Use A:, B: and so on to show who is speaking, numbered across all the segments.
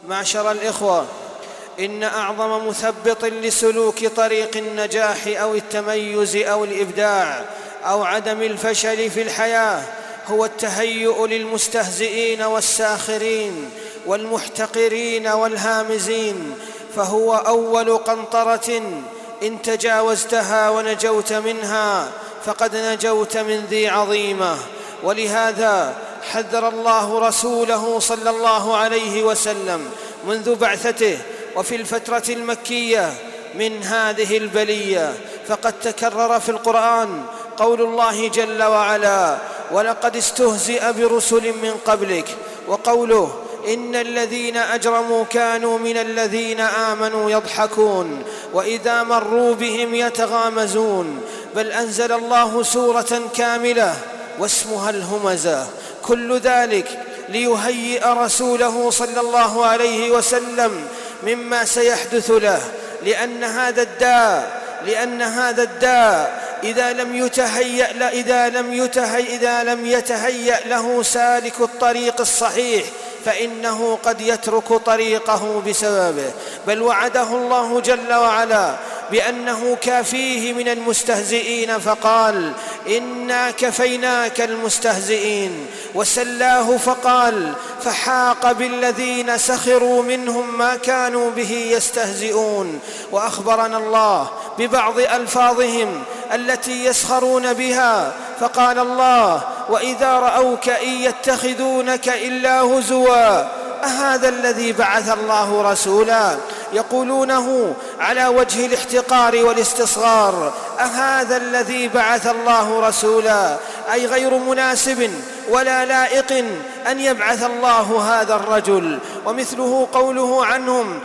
A: معشر الإخوة، إن أعظم مثبط لسلوك طريق النجاح أو التميز أو الإبداع أو عدم الفشل في الحياة هو التهيؤ للمستهزئين والساخرين والمحتقرين والهامزين، فهو أول قنطرة إن تجاوزتها ونجوت منها فقد نجوت من ذي عظيمة. ولهذا حذر الله رسوله صلى الله عليه وسلم منذ بعثته وفي الفترة المكية من هذه البلية، فقد تكرر في القرآن قول الله جل وعلا: ولقد استهزئ برسل من قبلك، وقوله: إن الذين أجرموا كانوا من الذين آمنوا يضحكون وإذا مروا بهم يتغامزون. بل أنزل الله سورة كاملة واسمها الهمزة، كل ذلك ليهيئ رسوله صلى الله عليه وسلم مما سيحدث له، لأن هذا الداء إذا لم يتهيأ له سالك الطريق الصحيح فإنه قد يترك طريقه بسببه. بل وعده الله جل وعلا بأنه كافيه من المستهزئين، فقال: إنا كفيناك المستهزئين. وسلاه فقال: فحاق بالذين سخروا منهم ما كانوا به يستهزئون. وأخبرنا الله ببعض ألفاظهم التي يسخرون بها، فقال الله: وإذا رأوك إن يتخذونك إلا هزوا أهذا الذي بعث الله رسولا. يقولونه على وجه الاحتقار والاستصغار: أهذا الذي بعث الله رسولا، أي غير مناسب ولا لائق أن يبعث الله هذا الرجل. ومثله قوله عنهم: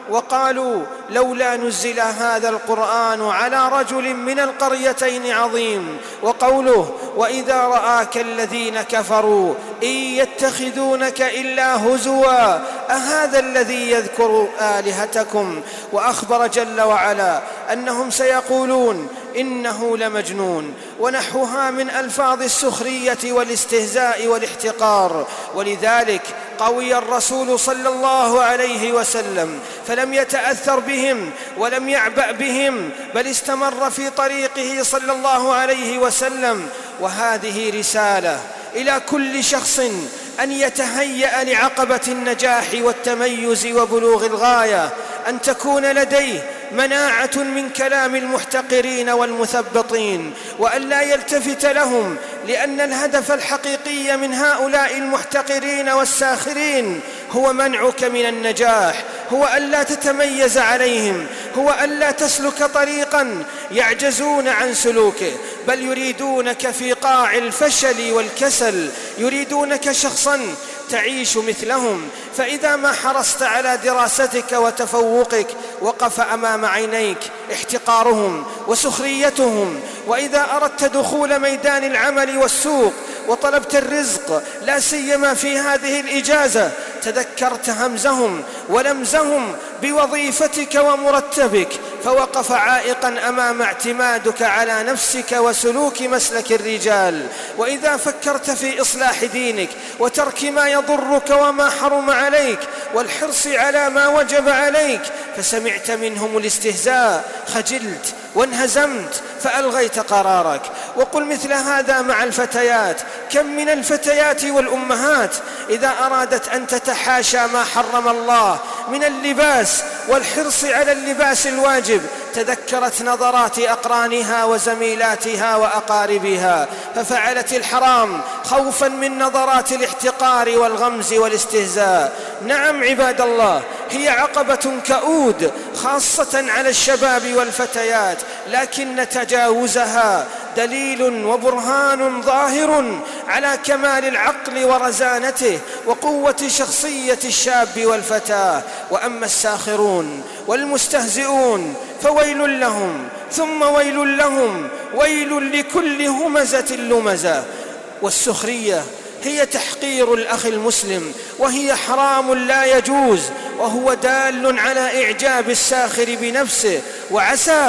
A: وقالوا لولا نزل هذا القرآن على رجل من القريتين عظيم. وقوله: وإذا رآك الذين كفروا إن يتخذونك إلا هزوا أهذا الذي يذكر آلهتكم. وأخبر جل وعلا أنهم سيقولون إنه لمجنون، ونحوها من ألفاظ السخرية والاستهزاء والاحتقار. ولذلك قوي الرسول صلى الله عليه وسلم فلم يتأثر بهم ولم يعبأ بهم، بل استمر في طريقه صلى الله عليه وسلم. وهذه رسالة إلى كل شخص أن يتهيأ لعقبة النجاح والتميز وبلوغ الغاية، أن تكون لديه مناعة من كلام المحتقرين والمثبطين، وأن لا يلتفت لهم، لأن الهدف الحقيقي من هؤلاء المحتقرين والساخرين هو منعك من النجاح، هو أن لا تتميز عليهم، هو أن لا تسلك طريقا يعجزون عن سلوكه، بل يريدونك في قاع الفشل والكسل، يريدونك شخصا تعيش مثلهم. فإذا ما حرصت على دراستك وتفوقك وقف أمام عينيك احتقارهم وسخريتهم. وإذا أردت دخول ميدان العمل والسوق وطلبت الرزق لا سيما في هذه الإجازة تذكرت همزهم ولمزهم بوظيفتك ومرتبك، فوقف عائقا أمام اعتمادك على نفسك وسلوك مسلك الرجال. وإذا فكرت في إصلاح دينك وترك ما يضرك وما حرم عليك والحرص على ما وجب عليك فسمعت منهم الاستهزاء خجلت وانهزمت فألغيت قرارك. وقل مثل هذا مع الفتيات: كم من الفتيات والأمهات إذا أرادت أن تتحاشى ما حرم الله من اللباس والحرص على اللباس الواجب تذكرت نظرات أقرانها وزميلاتها وأقاربها ففعلت الحرام خوفا من نظرات الاحتقار والغمز والاستهزاء. نعم عباد الله، هي عقبة كؤود خاصة على الشباب والفتيات، لكن تجاوزها دليل وبرهان ظاهر على كمال العقل ورزانته وقوة شخصية الشاب والفتاة. وأما الساخرون والمستهزئون فويل لهم ثم ويل لهم، ويل لكل همزة لمزة. والسخرية هي تحقير الأخ المسلم، وهي حرام لا يجوز، وهو دال على إعجاب الساخر بنفسه، وعسى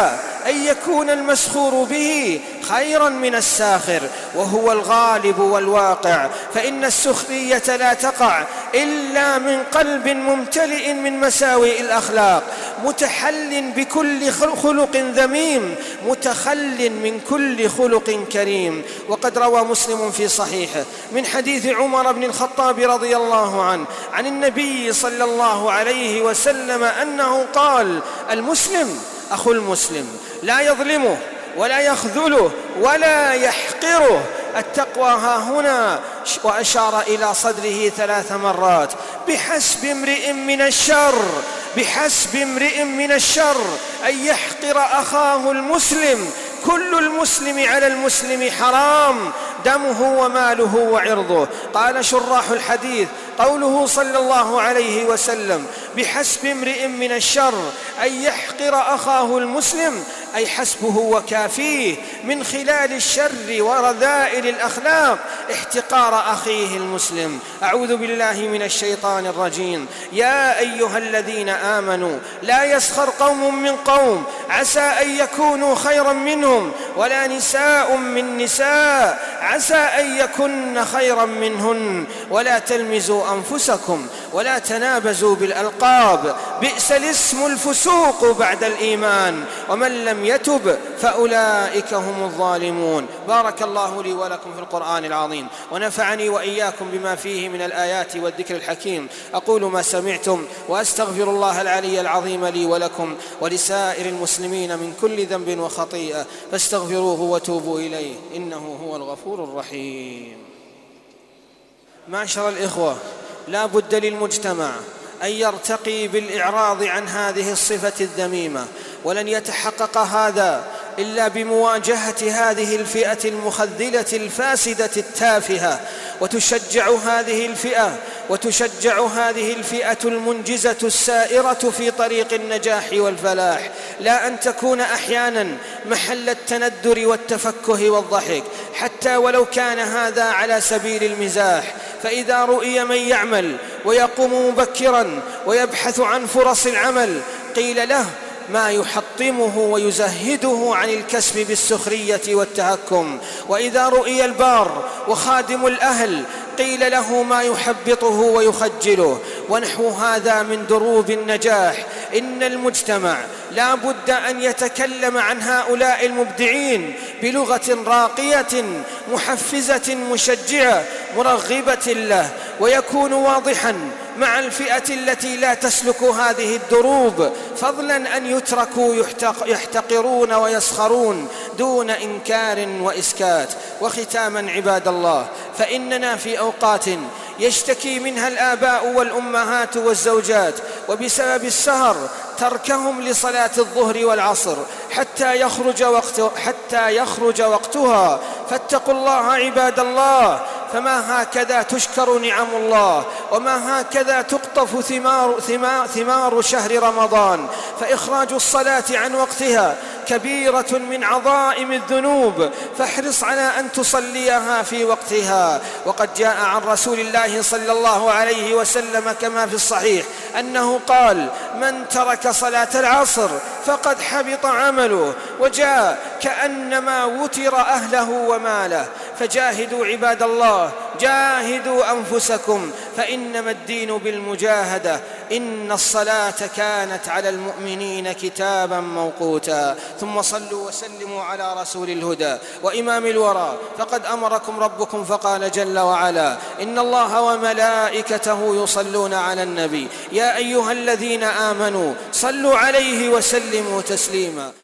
A: أن يكون المسخور به خيرا من الساخر، وهو الغالب والواقع، فإن السخرية لا تقع إلا من قلب ممتلئ من مساوئ الأخلاق، متحل بكل خلق ذميم، متخل من كل خلق كريم. وقد روى مسلم في صحيحه من حديث عمر بن الخطاب رضي الله عنه عن النبي صلى الله عليه وسلم أنه قال: المسلم أخو المسلم، لا يظلمه ولا يخذله ولا يحقره. التقوى ها هنا، وأشار إلى صدره 3 مرات: بحسب امرئ من الشر أن يحقر أخاه المسلم، كل المسلم على المسلم حرام، دمه وماله وعرضه. قال شراح الحديث: قوله صلى الله عليه وسلم بحسب امرئ من الشر أن يحقر أخاه المسلم، أي حسبه وكافيه من خلال الشر ورذائل الأخلاق احتقار أخيه المسلم. أعوذ بالله من الشيطان الرجيم. يا أيها الذين آمنوا لا يسخر قوم من قوم عسى أن يكونوا خيرا منهم، ولا نساء من نساء عسى أن يكن خيرا منهن، ولا تلمزوا أنفسكم ولا تنابزوا بالألقاب، بئس الاسم الفسوق بعد الإيمان، ومن لم يتب فأولئك هم الظالمون. بارك الله لي ولكم في القرآن العظيم، ونفعني وإياكم بما فيه من الآيات والذكر الحكيم. أقول ما سمعتم، وأستغفر الله العلي العظيم لي ولكم ولسائر المسلمين من كل ذنب وخطيئة، فاستغفروه وتوبوا إليه، إنه هو الغفور الرحيم. معشر الإخوة، لا بد للمجتمع أن يرتقي بالإعراض عن هذه الصفة الذميمة، ولن يتحقق هذا إلا بمواجهة هذه الفئة المخذلة الفاسدة التافهة، وتشجع هذه الفئة المنجزة السائرة في طريق النجاح والفلاح، لا أن تكون أحيانا محل التندر والتفكه والضحك، حتى ولو كان هذا على سبيل المزاح. فإذا رؤي من يعمل ويقوم مبكرا ويبحث عن فرص العمل قيل له ما يحطمه ويزهده عن الكسب بالسخرية والتهكم، وإذا رؤي البار وخادم الأهل قيل له ما يحبطه ويخجله، ونحو هذا من دروب النجاح. إن المجتمع لا بد أن يتكلم عن هؤلاء المبدعين بلغة راقية محفزة مشجعة مرغبة له، ويكون واضحا مع الفئة التي لا تسلك هذه الدروب، فضلا أن يتركوا يحتقرون ويسخرون دون إنكار وإسكات. وختاما عباد الله، فإننا في أوقات يشتكي منها الآباء والأمهات والزوجات، وبسبب السهر تركهم لصلاة الظهر والعصر حتى يخرج وقتها. فاتقوا الله عباد الله، فما هكذا تشكر نعم الله، وما هكذا تقطف ثمار شهر رمضان. فإخراج الصلاة عن وقتها كبيرة من عظائم الذنوب، فاحرص على أن تصليها في وقتها. وقد جاء عن رسول الله صلى الله عليه وسلم كما في الصحيح أنه قال: من ترك صلاة العصر فقد حبط عمله، وجاء كأنما وتر أهله وماله. فجاهدوا عباد الله، جاهدوا أنفسكم، فإنما الدين بالمجاهدة. إن الصلاة كانت على المؤمنين كتابا موقوتا. ثم صلوا وسلموا على رسول الهدى وإمام الورى، فقد أمركم ربكم فقال جل وعلا: إن الله وملائكته يصلون على النبي يا أيها الذين آمنوا صلوا عليه وسلموا تسليما.